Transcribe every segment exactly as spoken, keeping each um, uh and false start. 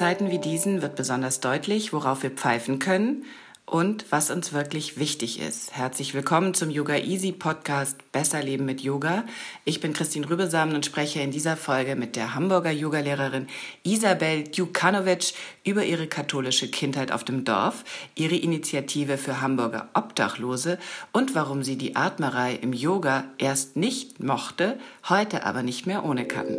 Zeiten wie diesen wird besonders deutlich, worauf wir pfeifen können und was uns wirklich wichtig ist. Herzlich willkommen zum Yoga Easy Podcast Besser Leben mit Yoga. Ich bin Christine Rübesamen und spreche in dieser Folge mit der Hamburger Yogalehrerin Isabel Djukanovic über ihre katholische Kindheit auf dem Dorf, ihre Initiative für Hamburger Obdachlose und warum sie die Atmerei im Yoga erst nicht mochte, heute aber nicht mehr ohne kann.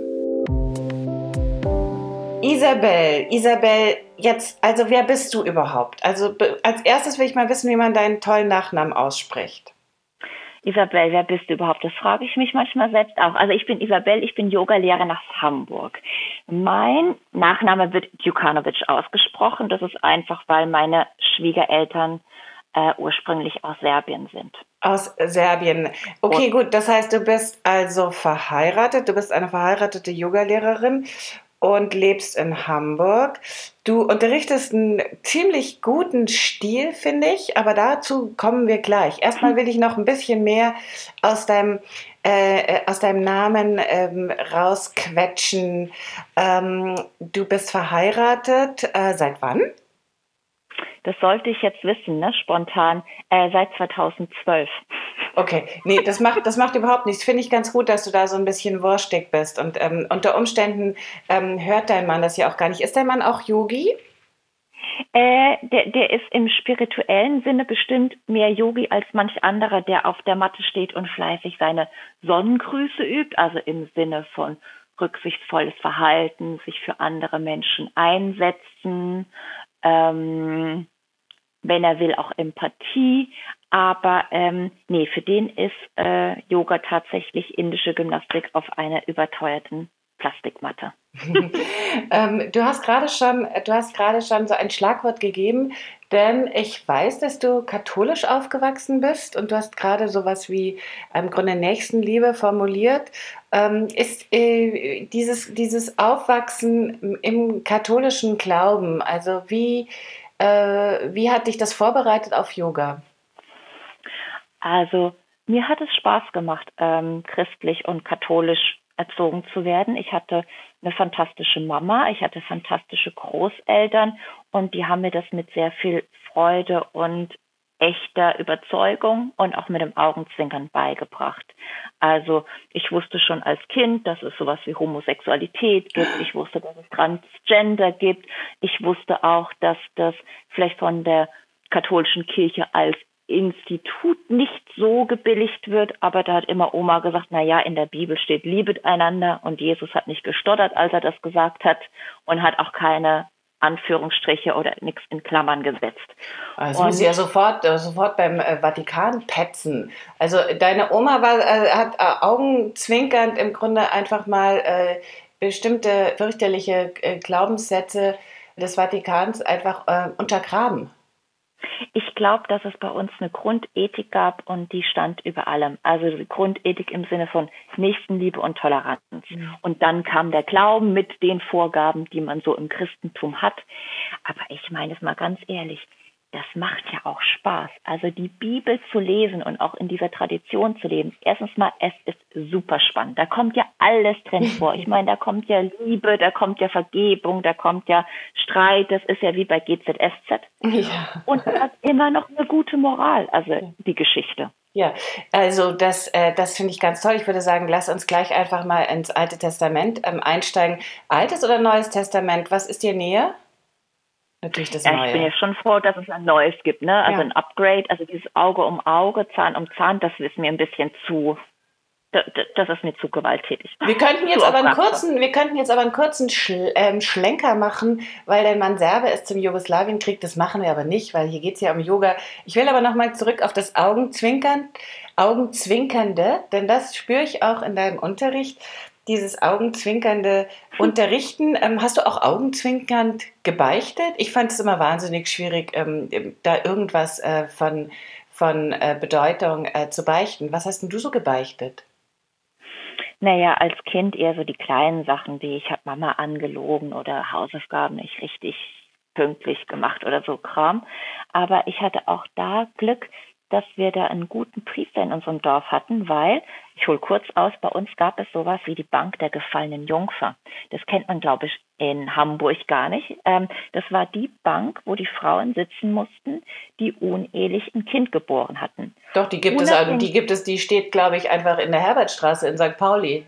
Isabel, Isabel, jetzt, also wer bist du überhaupt? Also als erstes will ich mal wissen, wie man deinen tollen Nachnamen ausspricht. Isabel, wer bist du überhaupt? Das frage ich mich manchmal selbst auch. Also ich bin Isabel, ich bin Yogalehrerin aus Hamburg. Mein Nachname wird Djukanovic ausgesprochen. Das ist einfach, weil meine Schwiegereltern äh, ursprünglich aus Serbien sind. Aus Serbien. Okay, Und, gut, das heißt, du bist also verheiratet, du bist eine verheiratete Yogalehrerin und lebst in Hamburg. Du unterrichtest einen ziemlich guten Stil, finde ich, aber dazu kommen wir gleich. Erstmal will ich noch ein bisschen mehr aus deinem, äh, aus deinem Namen ähm, rausquetschen. Ähm, du bist verheiratet. Äh, seit wann? Das sollte ich jetzt wissen, ne? Spontan. Äh, seit zweitausendzwölf. Okay, nee, das macht, das macht überhaupt nichts. Finde ich ganz gut, dass du da so ein bisschen wurstig bist. Und ähm, unter Umständen ähm, hört dein Mann das ja auch gar nicht. Ist dein Mann auch Yogi? Äh, der, der ist im spirituellen Sinne bestimmt mehr Yogi als manch anderer, der auf der Matte steht und fleißig seine Sonnengrüße übt, also im Sinne von rücksichtsvolles Verhalten, sich für andere Menschen einsetzen, ähm, wenn er will, auch Empathie. Aber ähm, nee, für den ist äh, Yoga tatsächlich indische Gymnastik auf einer überteuerten Plastikmatte. ähm, du hast gerade schon, du hast gerade schon so ein Schlagwort gegeben, denn ich weiß, dass du katholisch aufgewachsen bist und du hast gerade sowas wie im Grunde Nächstenliebe formuliert. Ähm, ist äh, dieses, dieses Aufwachsen im katholischen Glauben, also wie, äh, wie hat dich das vorbereitet auf Yoga? Also mir hat es Spaß gemacht, ähm, christlich und katholisch erzogen zu werden. Ich hatte eine fantastische Mama, ich hatte fantastische Großeltern und die haben mir das mit sehr viel Freude und echter Überzeugung und auch mit dem Augenzwinkern beigebracht. Also ich wusste schon als Kind, dass es sowas wie Homosexualität gibt. Ich wusste, dass es Transgender gibt. Ich wusste auch, dass das vielleicht von der katholischen Kirche als Institut nicht so gebilligt wird, aber da hat immer Oma gesagt, na ja, in der Bibel steht liebet einander und Jesus hat nicht gestottert, als er das gesagt hat und hat auch keine Anführungsstriche oder nichts in Klammern gesetzt. Also muss ich ja sofort, äh, sofort beim äh, Vatikan petzen. Also deine Oma war, äh, hat äh, augenzwinkernd im Grunde einfach mal äh, bestimmte fürchterliche äh, Glaubenssätze des Vatikans einfach äh, untergraben. Ich glaube, dass es bei uns eine Grundethik gab und die stand über allem. Also die Grundethik im Sinne von Nächstenliebe und Toleranz. Mhm. Und dann kam der Glauben mit den Vorgaben, die man so im Christentum hat. Aber ich meine es mal ganz ehrlich, das macht ja auch Spaß. Also die Bibel zu lesen und auch in dieser Tradition zu leben. Erstens mal, es ist super spannend. Da kommt ja alles drin vor. Ich meine, da kommt ja Liebe, da kommt ja Vergebung, da kommt ja Streit. Das ist ja wie bei G Z S Z. Ja. Und es hat immer noch eine gute Moral, also die Geschichte. Ja, also das, äh, das finde ich ganz toll. Ich würde sagen, lass uns gleich einfach mal ins Alte Testament ähm, einsteigen. Altes oder Neues Testament, was ist dir näher? Natürlich das Neue. Ja, ich bin ja schon froh, dass es ein Neues gibt, ne? Also ja. Ein Upgrade, also dieses Auge um Auge, Zahn um Zahn, das ist mir ein bisschen zu, das ist mir zu gewalttätig. Wir könnten jetzt, aber einen, kurzen, wir könnten jetzt aber einen kurzen Schl- ähm, Schlenker machen, weil dein Mann Serbe ist zum Jugoslawienkrieg. Das machen wir aber nicht, weil hier geht es ja um Yoga. Ich will aber nochmal zurück auf das Augenzwinkern, Augenzwinkernde, denn das spüre ich auch in deinem Unterricht. Dieses augenzwinkernde Unterrichten. Ähm, hast du auch augenzwinkernd gebeichtet? Ich fand es immer wahnsinnig schwierig, ähm, da irgendwas äh, von, von äh, Bedeutung äh, zu beichten. Was hast denn du so gebeichtet? Naja, als Kind eher so die kleinen Sachen, wie ich habe Mama angelogen oder Hausaufgaben nicht richtig pünktlich gemacht oder so Kram. Aber ich hatte auch da Glück, dass wir da einen guten Priester in unserem Dorf hatten, weil, ich hole kurz aus, bei uns gab es sowas wie die Bank der gefallenen Jungfer. Das kennt man, glaube ich, in Hamburg gar nicht. Ähm, das war die Bank, wo die Frauen sitzen mussten, die unehelich ein Kind geboren hatten. Doch, die gibt es, also die gibt es, die steht, glaube ich, einfach in der Herbertstraße in Sankt Pauli.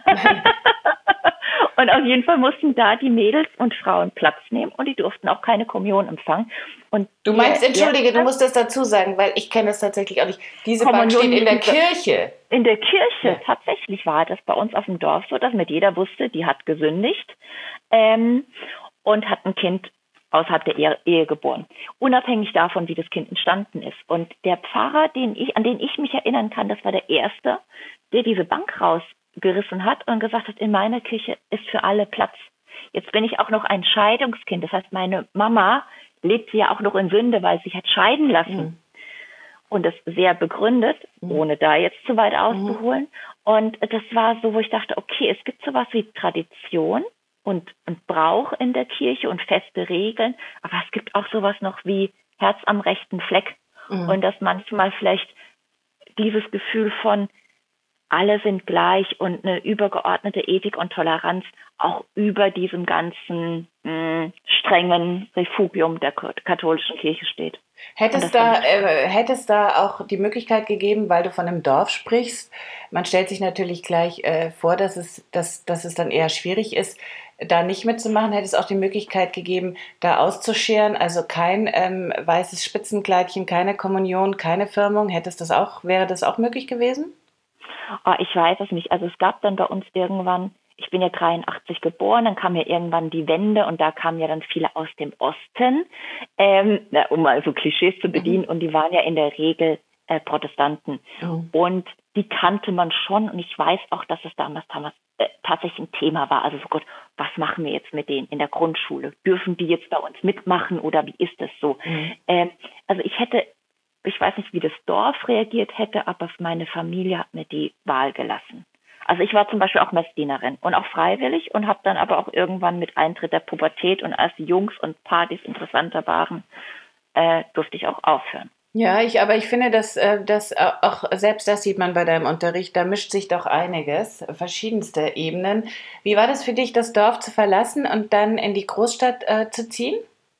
Und auf jeden Fall mussten da die Mädels und Frauen Platz nehmen und die durften auch keine Kommunion empfangen. Und du meinst, entschuldige, du musst das dazu sagen, weil ich kenne es tatsächlich auch nicht. Diese Bank steht in der Kirche. In der Kirche, ja. Tatsächlich war das bei uns auf dem Dorf so, dass mit jeder wusste, die hat gesündigt ähm, und hat ein Kind außerhalb der Ehe, Ehe geboren. Unabhängig davon, wie das Kind entstanden ist. Und der Pfarrer, den ich, an den ich mich erinnern kann, das war der Erste, der diese Bank rausgerissen hat und gesagt hat, in meiner Kirche ist für alle Platz. Jetzt bin ich auch noch ein Scheidungskind. Das heißt, meine Mama lebt ja auch noch in Sünde, weil sie sich hat scheiden lassen. Mhm. Und das sehr begründet, mhm. ohne da jetzt zu weit auszuholen. Mhm. Und das war so, wo ich dachte, okay, es gibt sowas wie Tradition und, und Brauch in der Kirche und feste Regeln, aber es gibt auch sowas noch wie Herz am rechten Fleck. Mhm. Und dass manchmal vielleicht dieses Gefühl von alle sind gleich und eine übergeordnete Ethik und Toleranz auch über diesem ganzen mh, strengen Refugium der katholischen Kirche steht. Hätte es da, äh, hätte es da auch die Möglichkeit gegeben, weil du von einem Dorf sprichst, man stellt sich natürlich gleich äh, vor, dass es, dass, dass es dann eher schwierig ist, da nicht mitzumachen, hätte es auch die Möglichkeit gegeben, da auszuscheren, also kein ähm, weißes Spitzenkleidchen, keine Kommunion, keine Firmung, hätte es das auch, wäre das auch möglich gewesen? Oh, ich weiß es nicht. Also es gab dann bei uns irgendwann, ich bin ja dreiundachtzig geboren, dann kam ja irgendwann die Wende und da kamen ja dann viele aus dem Osten, ähm, um mal so Klischees zu bedienen, mhm. und die waren ja in der Regel äh, Protestanten. Mhm. Und die kannte man schon und ich weiß auch, dass es damals, damals äh, tatsächlich ein Thema war. Also so Gott, was machen wir jetzt mit denen in der Grundschule? Dürfen die jetzt bei uns mitmachen oder wie ist das so? Mhm. Ähm, also ich hätte Ich weiß nicht, wie das Dorf reagiert hätte, aber meine Familie hat mir die Wahl gelassen. Also ich war zum Beispiel auch Messdienerin und auch freiwillig und habe dann aber auch irgendwann mit Eintritt der Pubertät und als die Jungs und Partys interessanter waren, äh, durfte ich auch aufhören. Ja, ich, aber ich finde, dass, äh, dass auch selbst das sieht man bei deinem Unterricht, da mischt sich doch einiges, verschiedenste Ebenen. Wie war das für dich, das Dorf zu verlassen und dann in die Großstadt äh, zu ziehen?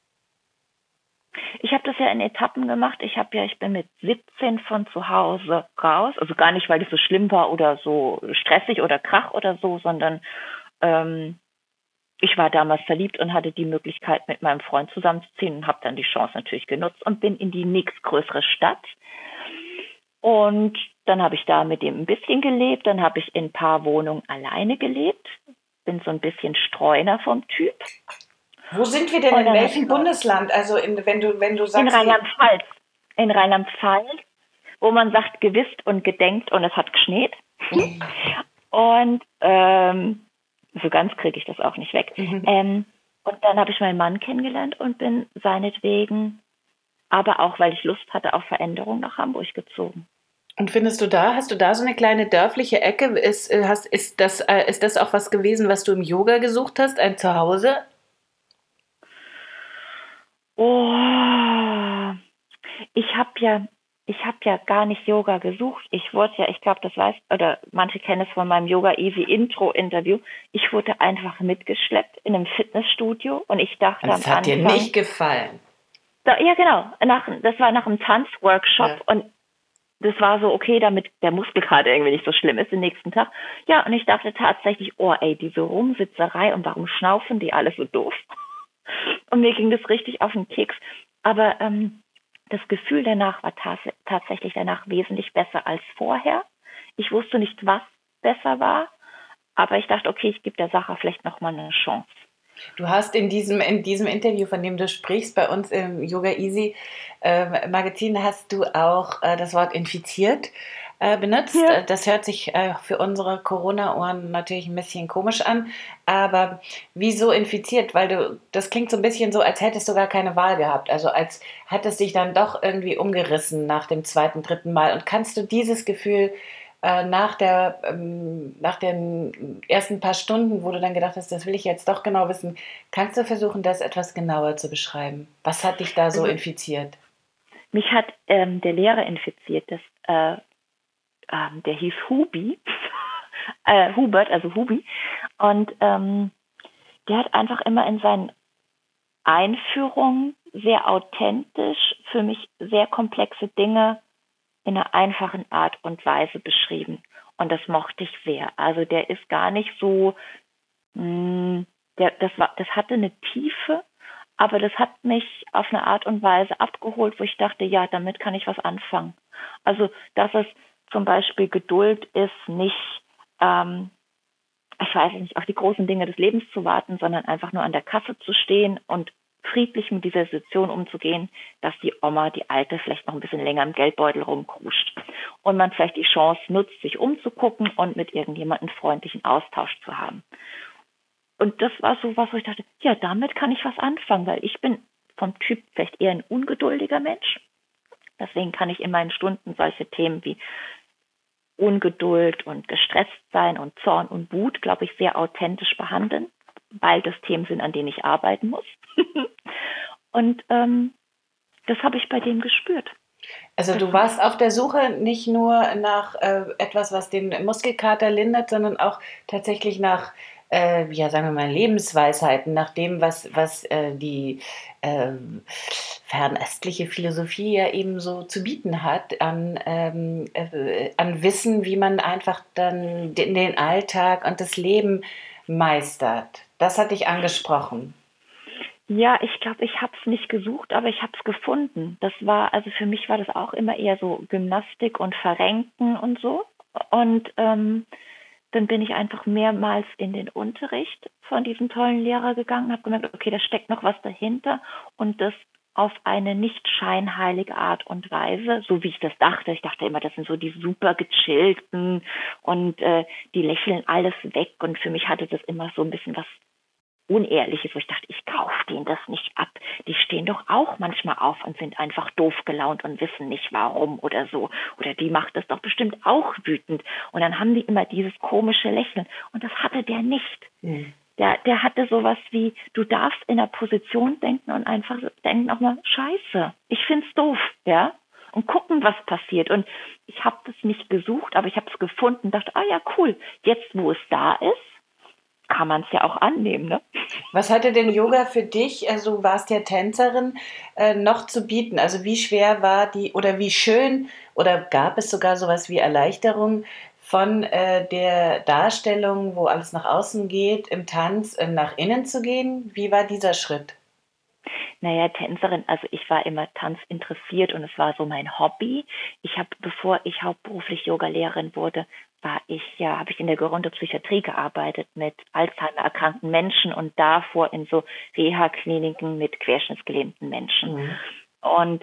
Ich habe das ja in Etappen gemacht. Ich habe ja, ich bin mit siebzehn von zu Hause raus. Also gar nicht, weil es so schlimm war oder so stressig oder Krach oder so, sondern ähm, ich war damals verliebt und hatte die Möglichkeit, mit meinem Freund zusammenzuziehen und habe dann die Chance natürlich genutzt und bin in die nächstgrößere Stadt. Und dann habe ich da mit ihm ein bisschen gelebt. Dann habe ich in ein paar Wohnungen alleine gelebt. Bin so ein bisschen Streuner vom Typ. Wo sind wir denn, in welchem Bundesland? Also in, wenn du wenn du sagst in Rheinland-Pfalz, in Rheinland-Pfalz, wo man sagt gewisst und gedenkt und es hat geschneit. Mhm. Und ähm, so ganz kriege ich das auch nicht weg. Mhm. Ähm, und dann habe ich meinen Mann kennengelernt und bin seinetwegen, aber auch weil ich Lust hatte auf Veränderung, nach Hamburg gezogen. Und findest du da, hast du da so eine kleine dörfliche Ecke? Ist, hast, ist, das, ist das auch was gewesen, was du im Yoga gesucht hast, ein Zuhause? Oh, ich habe ja, ich habe ja gar nicht Yoga gesucht. Ich wurde ja, ich glaube, das weiß, oder manche kennen es von meinem Yoga Easy Intro Interview. Ich wurde einfach mitgeschleppt in einem Fitnessstudio und ich dachte das am Anfang. Das hat dir nicht gefallen? Da, ja, genau. Nach, das war nach einem Tanzworkshop ja. Und das war so, okay, damit der Muskelkater irgendwie nicht so schlimm ist den nächsten Tag. Ja, und ich dachte tatsächlich, oh ey, diese Rumsitzerei und warum schnaufen die alle so doof? Und mir ging das richtig auf den Keks. Aber ähm, das Gefühl danach war tats- tatsächlich danach wesentlich besser als vorher. Ich wusste nicht, was besser war, aber ich dachte, okay, ich gebe der Sache vielleicht nochmal eine Chance. Du hast in diesem, in diesem Interview, von dem du sprichst, bei uns im Yoga Easy äh, Magazin, hast du auch äh, das Wort infiziert äh, benutzt. Ja. Das hört sich äh, für unsere Corona-Ohren natürlich ein bisschen komisch an, aber wieso infiziert? Weil du, das klingt so ein bisschen so, als hättest du gar keine Wahl gehabt, also als hättest dich dann doch irgendwie umgerissen nach dem zweiten, dritten Mal. Und kannst du dieses Gefühl äh, nach der, ähm, nach den ersten paar Stunden, wo du dann gedacht hast, das will ich jetzt doch genau wissen, kannst du versuchen, das etwas genauer zu beschreiben? Was hat dich da so also, infiziert? Mich hat ähm, der Lehrer infiziert, das äh, Ähm, der hieß Hubi, äh, Hubert, also Hubi. Und ähm, der hat einfach immer in seinen Einführungen sehr authentisch für mich sehr komplexe Dinge in einer einfachen Art und Weise beschrieben. Und das mochte ich sehr. Also der ist gar nicht so, mh, der, das war, das hatte eine Tiefe, aber das hat mich auf eine Art und Weise abgeholt, wo ich dachte, ja, damit kann ich was anfangen. Also, dass es zum Beispiel Geduld ist, nicht, ähm, ich weiß nicht, auf die großen Dinge des Lebens zu warten, sondern einfach nur an der Kasse zu stehen und friedlich mit dieser Situation umzugehen, dass die Oma, die Alte, vielleicht noch ein bisschen länger im Geldbeutel rumkruscht. Und man vielleicht die Chance nutzt, sich umzugucken und mit irgendjemandem einen freundlichen Austausch zu haben. Und das war so was, wo ich dachte, ja, damit kann ich was anfangen, weil ich bin vom Typ vielleicht eher ein ungeduldiger Mensch. Deswegen kann ich in meinen Stunden solche Themen wie Ungeduld und gestresst sein und Zorn und Wut, glaube ich, sehr authentisch behandeln, weil das Themen sind, an denen ich arbeiten muss. Und ähm, das habe ich bei dem gespürt. Also Das du warst auf der Suche nicht nur nach äh, etwas, was den Muskelkater lindert, sondern auch tatsächlich nach, äh, ja, sagen wir mal, Lebensweisheiten, nach dem, was, was äh, die äh, fernöstliche Philosophie ja eben so zu bieten hat, an, ähm, äh, an Wissen, wie man einfach dann den, den Alltag und das Leben meistert. Das hat dich angesprochen. Ja, ich glaube, ich habe es nicht gesucht, aber ich habe es gefunden. Das war, also für mich war das auch immer eher so Gymnastik und Verrenken und so. Und ähm, dann bin ich einfach mehrmals in den Unterricht von diesem tollen Lehrer gegangen, habe gemerkt, okay, da steckt noch was dahinter und das auf eine nicht scheinheilige Art und Weise, so wie ich das dachte. Ich dachte immer, das sind so die super gechillten und äh, die lächeln alles weg und für mich hatte das immer so ein bisschen was Unehrliches, wo ich dachte, ich kaufe denen das nicht ab. Die stehen doch auch manchmal auf und sind einfach doof gelaunt und wissen nicht warum oder so. Oder die macht das doch bestimmt auch wütend. Und dann haben die immer dieses komische Lächeln. Und das hatte der nicht. Mhm. Der, der hatte sowas wie, du darfst in der Position denken und einfach denken auch mal, scheiße, ich find's doof, ja. Und gucken, was passiert. Und ich habe das nicht gesucht, aber ich habe es gefunden, dachte, ah ja, cool, jetzt wo es da ist, kann man es ja auch annehmen, ne? Was hatte denn Yoga für dich, also du warst ja Tänzerin, äh, noch zu bieten? Also wie schwer war die oder wie schön oder gab es sogar sowas wie Erleichterung von äh, der Darstellung, wo alles nach außen geht, im Tanz äh, nach innen zu gehen? Wie war dieser Schritt? Naja, Tänzerin, also ich war immer Tanz interessiert und es war so mein Hobby. Ich habe, bevor ich hauptberuflich Yogalehrerin wurde, war ich ja, habe ich in der Gerontopsychiatrie gearbeitet mit Alzheimer erkrankten Menschen und davor in so Reha-Kliniken mit querschnittsgelähmten Menschen. Mhm. Und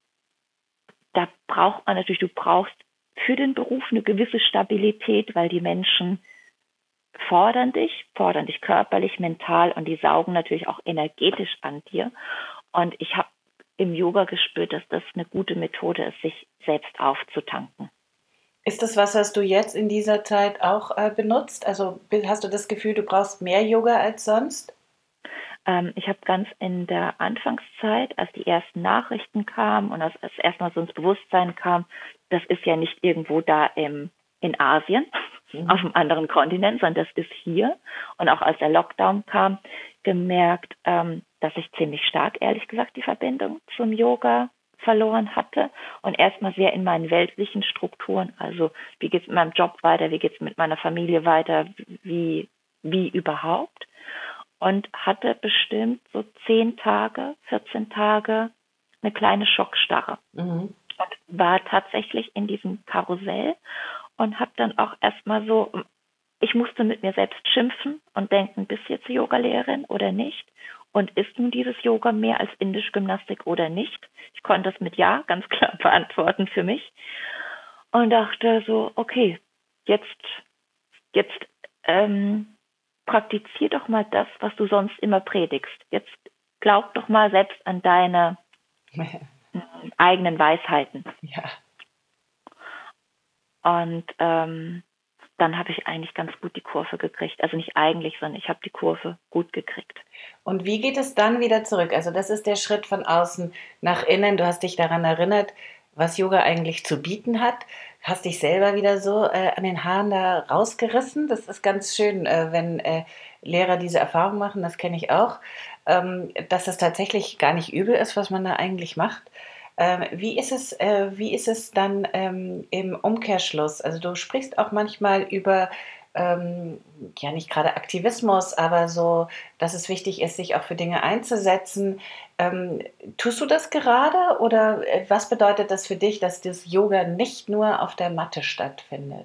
da braucht man natürlich, du brauchst für den Beruf eine gewisse Stabilität, weil die Menschen fordern dich, fordern dich körperlich, mental und die saugen natürlich auch energetisch an dir. Und ich habe im Yoga gespürt, dass das eine gute Methode ist, sich selbst aufzutanken. Ist das was, was du jetzt in dieser Zeit auch äh, benutzt? Also hast du das Gefühl, du brauchst mehr Yoga als sonst? Ähm, ich habe ganz in der Anfangszeit, als die ersten Nachrichten kamen und als es erstmal so ins Bewusstsein kam, das ist ja nicht irgendwo da im, in Asien, mhm. auf einem anderen Kontinent, sondern das ist hier. Und auch als der Lockdown kam, gemerkt, ähm, dass ich ziemlich stark, ehrlich gesagt, die Verbindung zum Yoga verloren hatte und erstmal sehr in meinen weltlichen Strukturen, also wie geht es mit meinem Job weiter, wie geht es mit meiner Familie weiter, wie, wie überhaupt. Und hatte bestimmt so zehn Tage, vierzehn Tage eine kleine Schockstarre. Mhm. Und war tatsächlich in diesem Karussell und habe dann auch erstmal so, ich musste mit mir selbst schimpfen und denken, bist du jetzt Yogalehrerin oder nicht? Und ist nun dieses Yoga mehr als indische Gymnastik oder nicht? Ich konnte das mit Ja ganz klar beantworten für mich. Und dachte so, okay, jetzt, jetzt, ähm, praktizier doch mal das, was du sonst immer predigst. Jetzt glaub doch mal selbst an deine eigenen Weisheiten. Ja. Und ähm, dann habe ich eigentlich ganz gut die Kurve gekriegt. Also nicht eigentlich, sondern ich habe die Kurve gut gekriegt. Und wie geht es dann wieder zurück? Also das ist der Schritt von außen nach innen. Du hast dich daran erinnert, was Yoga eigentlich zu bieten hat. Hast dich selber wieder so äh, an den Haaren da rausgerissen. Das ist ganz schön, äh, wenn äh, Lehrer diese Erfahrung machen, das kenne ich auch, ähm, dass es tatsächlich gar nicht übel ist, was man da eigentlich macht. Ähm, wie ist es, äh, wie ist es dann ähm, im Umkehrschluss? Also du sprichst auch manchmal über, ähm, ja nicht gerade Aktivismus, aber so, dass es wichtig ist, sich auch für Dinge einzusetzen. Ähm, tust du das gerade oder äh, was bedeutet das für dich, dass das Yoga nicht nur auf der Matte stattfindet?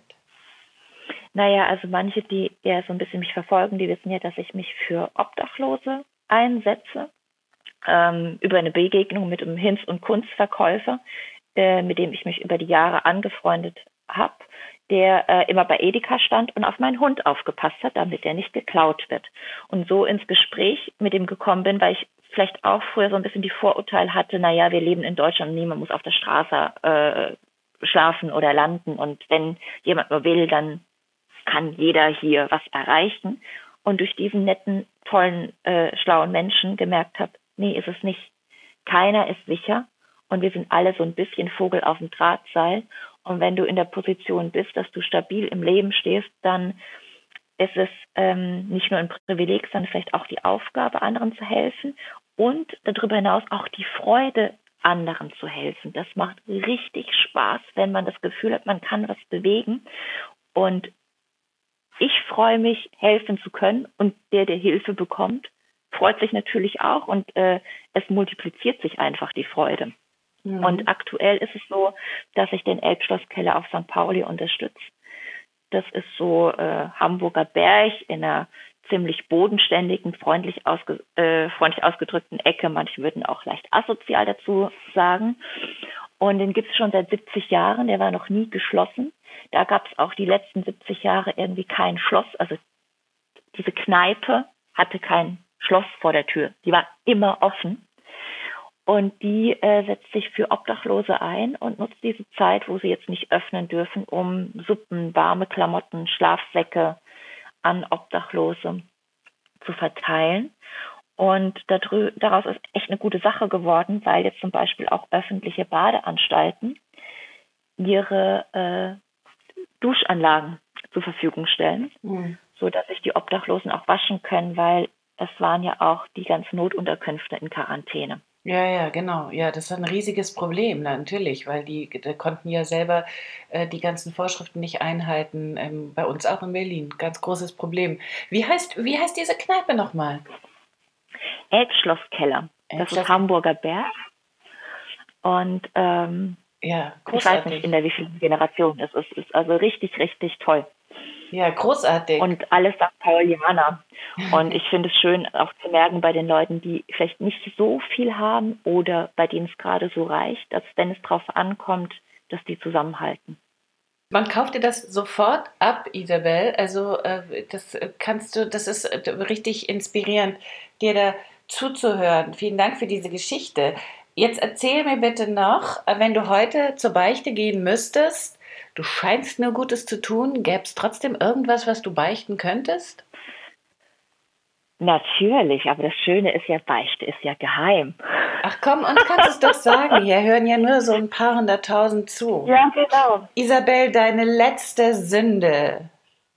Naja, also manche, die eher so ein bisschen mich verfolgen, die wissen ja, dass ich mich für Obdachlose einsetze, ähm, über eine Begegnung mit einem Hinz- und Kunstverkäufer, äh, mit dem ich mich über die Jahre angefreundet habe, der äh, immer bei Edeka stand und auf meinen Hund aufgepasst hat, damit er nicht geklaut wird. Und so ins Gespräch mit ihm gekommen bin, weil ich vielleicht auch früher so ein bisschen die Vorurteile hatte, naja, wir leben in Deutschland und niemand muss auf der Straße äh, schlafen oder landen. Und wenn jemand nur will, dann kann jeder hier was erreichen. Und durch diesen netten, tollen, äh, schlauen Menschen gemerkt habe, nee, ist es nicht. Keiner ist sicher und wir sind alle so ein bisschen Vogel auf dem Drahtseil. Und wenn du in der Position bist, dass du stabil im Leben stehst, dann ist es ähm, nicht nur ein Privileg, sondern vielleicht auch die Aufgabe, anderen zu helfen und darüber hinaus auch die Freude, anderen zu helfen. Das macht richtig Spaß, wenn man das Gefühl hat, man kann was bewegen. Und ich freue mich, helfen zu können und der, der Hilfe bekommt, freut sich natürlich auch und äh, es multipliziert sich einfach die Freude. Und Mhm. aktuell ist es so, dass ich den Elbschlosskeller auf Sankt Pauli unterstütze. Das ist so äh, Hamburger Berg in einer ziemlich bodenständigen, freundlich, ausge, äh, freundlich ausgedrückten Ecke. Manche würden auch leicht asozial dazu sagen. Und den gibt es schon seit siebzig Jahren. Der war noch nie geschlossen. Da gab es auch die letzten siebzig Jahre irgendwie kein Schloss. Also diese Kneipe hatte kein Schloss vor der Tür. Die war immer offen. Und die äh, setzt sich für Obdachlose ein und nutzt diese Zeit, wo sie jetzt nicht öffnen dürfen, um Suppen, warme Klamotten, Schlafsäcke an Obdachlose zu verteilen. Und dadrü- daraus ist echt eine gute Sache geworden, weil jetzt zum Beispiel auch öffentliche Badeanstalten ihre äh, Duschanlagen zur Verfügung stellen, Mhm. sodass sich die Obdachlosen auch waschen können, weil es waren ja auch die ganzen Notunterkünfte in Quarantäne. Ja, ja, genau. Ja, das war ein riesiges Problem, natürlich, weil die da konnten ja selber äh, die ganzen Vorschriften nicht einhalten. Ähm, bei uns auch in Berlin. Ganz großes Problem. Wie heißt, wie heißt diese Kneipe nochmal? Elbschlosskeller. Das ist Elbschloss. Hamburger Berg. Und ähm, Ja, ich weiß nicht, in großartig. der wievielten Generation es ist. Es ist also richtig, richtig toll. Ja, großartig. Und alles Sankt Paulianer. Und ich finde es schön, auch zu merken bei den Leuten, die vielleicht nicht so viel haben oder bei denen es gerade so reicht, dass wenn es drauf ankommt, dass die zusammenhalten. Man kauft dir das sofort ab, Isabel. Also äh, das äh, kannst du, das ist äh, richtig inspirierend, dir da zuzuhören. Vielen Dank für diese Geschichte. Jetzt erzähl mir bitte noch, äh, wenn du heute zur Beichte gehen müsstest, du scheinst nur Gutes zu tun, gäbe es trotzdem irgendwas, was du beichten könntest? Natürlich, aber das Schöne ist ja, Beichte ist ja geheim. Ach komm, uns kannst du es doch sagen. Hier hören ja nur so ein paar hunderttausend zu. Ja, genau. Isabel, deine letzte Sünde.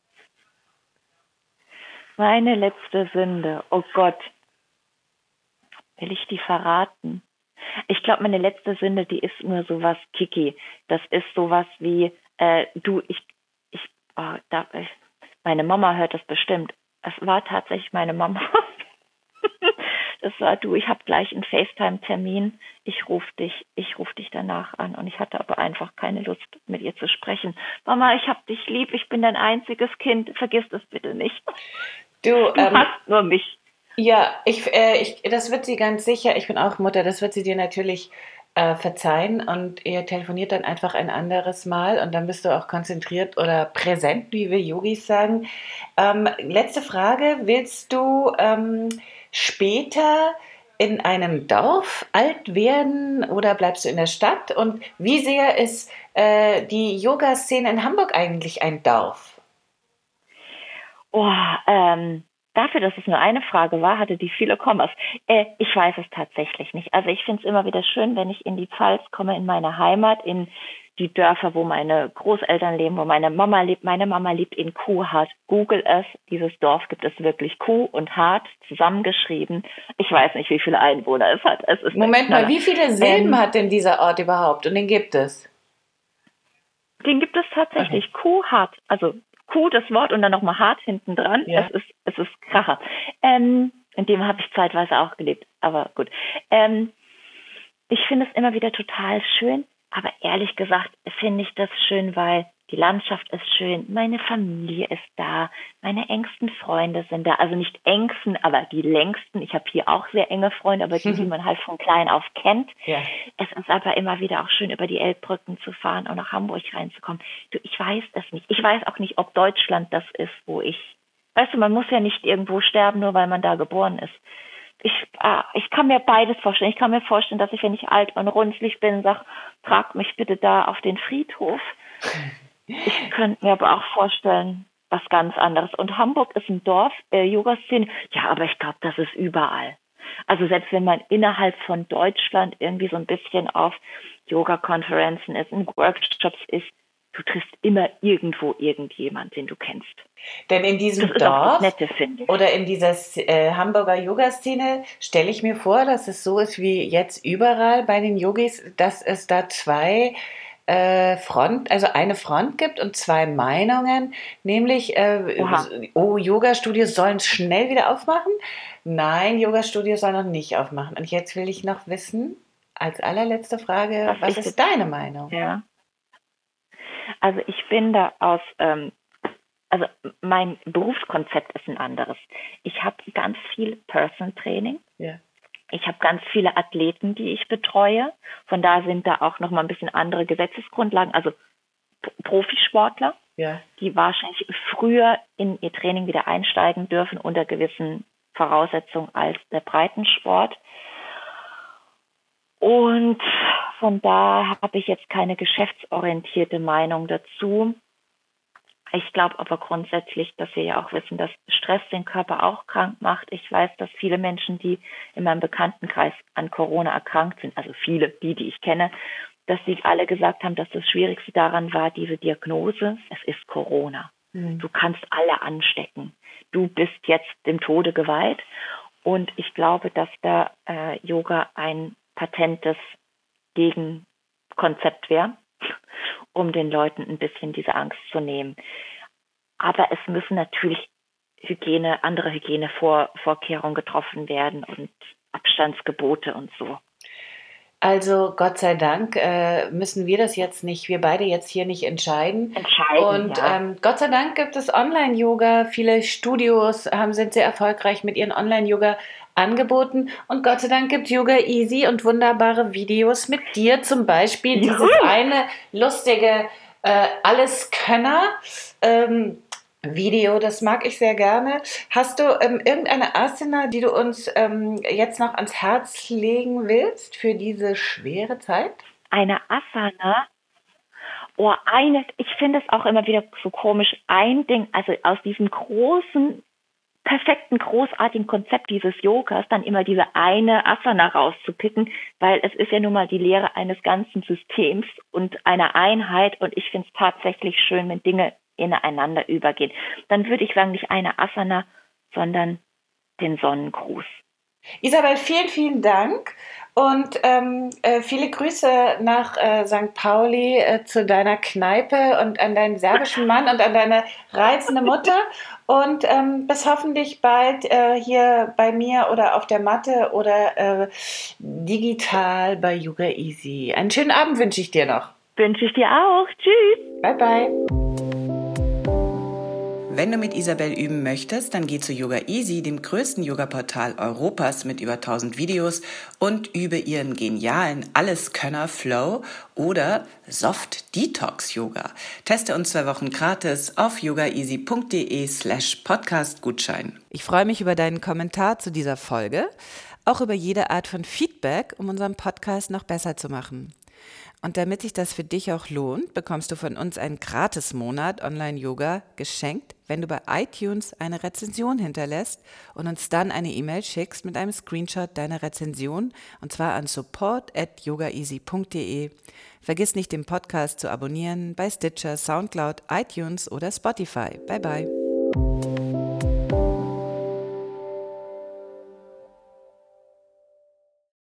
Meine letzte Sünde. Oh Gott, will ich die verraten? Ich glaube, meine letzte Sünde, die ist nur sowas Kiki. Das ist sowas wie, äh, du, ich, ich, oh, da, ich, meine Mama hört das bestimmt. Es war tatsächlich meine Mama. Das war du, ich habe gleich einen FaceTime-Termin. Ich rufe dich, ich rufe dich danach an. Und ich hatte aber einfach keine Lust, mit ihr zu sprechen. Mama, ich hab dich lieb, ich bin dein einziges Kind. Vergiss das bitte nicht. Du, Du ähm, hast nur mich. ja, ich, äh, ich, das wird sie ganz sicher, ich bin auch Mutter, das wird sie dir natürlich äh, verzeihen und ihr telefoniert dann einfach ein anderes Mal und dann bist du auch konzentriert oder präsent, wie wir Yogis sagen. Ähm, letzte Frage, willst du ähm, später in einem Dorf alt werden oder bleibst du in der Stadt? Und wie sehr ist äh, die Yoga-Szene in Hamburg eigentlich ein Dorf? Oh, ähm, dafür, dass es nur eine Frage war, hatte die viele Kommas. Äh, ich weiß es tatsächlich nicht. Also ich finde es immer wieder schön, wenn ich in die Pfalz komme, in meine Heimat, in die Dörfer, wo meine Großeltern leben, wo meine Mama lebt. Meine Mama lebt in Kuhhart. Google es. Dieses Dorf gibt es wirklich. Kuh und Hart zusammengeschrieben. Ich weiß nicht, wie viele Einwohner es hat. Es ist Moment mal, wie viele Silben ähm, hat denn dieser Ort überhaupt? Und den gibt es? Den gibt es tatsächlich. Okay. Kuhhart. Also Kuh, das Wort, und dann nochmal Hart hinten dran. Ja. Es ist, es ist Kracher. Ähm, in dem habe ich zeitweise auch gelebt. Aber gut. Ähm, ich finde es immer wieder total schön. Aber ehrlich gesagt finde ich das schön, weil die Landschaft ist schön, meine Familie ist da, meine engsten Freunde sind da. Also nicht engsten, aber die längsten. Ich habe hier auch sehr enge Freunde, aber die, die man halt von klein auf kennt. Ja. Es ist aber immer wieder auch schön, über die Elbbrücken zu fahren und nach Hamburg reinzukommen. Du, ich weiß es nicht. Ich weiß auch nicht, ob Deutschland das ist, wo ich... Weißt du, man muss ja nicht irgendwo sterben, nur weil man da geboren ist. Ich, äh, ich kann mir beides vorstellen. Ich kann mir vorstellen, dass ich, wenn ich alt und runzlig bin, sage, trag mich bitte da auf den Friedhof. Ich könnte mir aber auch vorstellen, was ganz anderes. Und Hamburg ist ein Dorf, äh, Yoga-Szene. Ja, aber ich glaube, das ist überall. Also selbst wenn man innerhalb von Deutschland irgendwie so ein bisschen auf Yoga-Konferenzen ist, in Workshops ist, du triffst immer irgendwo irgendjemand, den du kennst. Denn in diesem Dorf Nette, oder in dieser äh, Hamburger Yoga-Szene stelle ich mir vor, dass es so ist wie jetzt überall bei den Yogis, dass es da zwei äh, Front, also eine Front gibt und zwei Meinungen, nämlich äh, oh, Yoga-Studios sollen schnell wieder aufmachen. Nein, Yoga-Studios sollen noch nicht aufmachen. Und jetzt will ich noch wissen, als allerletzte Frage, was, was ist deine Meinung? Ja. Also ich bin da aus, ähm, also mein Berufskonzept ist ein anderes. Ich habe ganz viel Personal Training. Ja. Ich habe ganz viele Athleten, die ich betreue. Von da sind da auch noch mal ein bisschen andere Gesetzesgrundlagen. Also P- Profisportler, ja. die wahrscheinlich früher in ihr Training wieder einsteigen dürfen unter gewissen Voraussetzungen als der Breitensport. Und von da habe ich jetzt keine geschäftsorientierte Meinung dazu. Ich glaube aber grundsätzlich, dass wir ja auch wissen, dass Stress den Körper auch krank macht. Ich weiß, dass viele Menschen, die in meinem Bekanntenkreis an Corona erkrankt sind, also viele, die, die ich kenne, dass sie alle gesagt haben, dass das Schwierigste daran war, diese Diagnose, es ist Corona. Mhm. Du kannst alle anstecken. Du bist jetzt dem Tode geweiht. Und ich glaube, dass da äh, Yoga ein patentes Gegenkonzept wäre, um den Leuten ein bisschen diese Angst zu nehmen. Aber es müssen natürlich Hygiene, andere Hygienevorkehrungen getroffen werden und Abstandsgebote und so. Also Gott sei Dank äh, müssen wir das jetzt nicht, wir beide jetzt hier nicht entscheiden. Entscheiden, Und ja. ähm, Gott sei Dank gibt es Online-Yoga. Viele Studios haben, sind sehr erfolgreich mit ihren Online-Yoga-Angeboten. Und Gott sei Dank gibt Yoga Easy und wunderbare Videos mit dir. Zum Beispiel Juhu. Dieses eine lustige äh, Alleskönner ähm, Video, das mag ich sehr gerne. Hast du ähm, irgendeine Asana, die du uns ähm, jetzt noch ans Herz legen willst für diese schwere Zeit? Eine Asana? Oh, eine, ich finde es auch immer wieder so komisch, ein Ding, also aus diesem großen, perfekten, großartigen Konzept dieses Yogas, dann immer diese eine Asana rauszupicken, weil es ist ja nun mal die Lehre eines ganzen Systems und einer Einheit, und ich finde es tatsächlich schön, wenn Dinge ineinander übergehen. Dann würde ich sagen, nicht eine Asana, sondern den Sonnengruß. Isabel, vielen, vielen Dank und ähm, äh, viele Grüße nach äh, Sankt Pauli äh, zu deiner Kneipe und an deinen serbischen Mann und an deine reizende Mutter und ähm, bis hoffentlich bald äh, hier bei mir oder auf der Matte oder äh, digital bei Yoga Easy. Einen schönen Abend wünsche ich dir noch. Wünsche ich dir auch. Tschüss. Bye, bye. Wenn du mit Isabel üben möchtest, dann geh zu Yoga Easy, dem größten Yoga-Portal Europas mit über tausend Videos, und übe ihren genialen Alleskönner-Flow oder Soft Detox Yoga. Teste uns zwei Wochen gratis auf yogaeasy.de slash Podcast-Gutschein. Ich freue mich über deinen Kommentar zu dieser Folge, auch über jede Art von Feedback, um unseren Podcast noch besser zu machen. Und damit sich das für dich auch lohnt, bekommst du von uns einen Gratis-Monat Online-Yoga geschenkt, wenn du bei iTunes eine Rezension hinterlässt und uns dann eine E-Mail schickst mit einem Screenshot deiner Rezension, und zwar an support at yogaeasy punkt de. Vergiss nicht, den Podcast zu abonnieren bei Stitcher, Soundcloud, iTunes oder Spotify. Bye bye.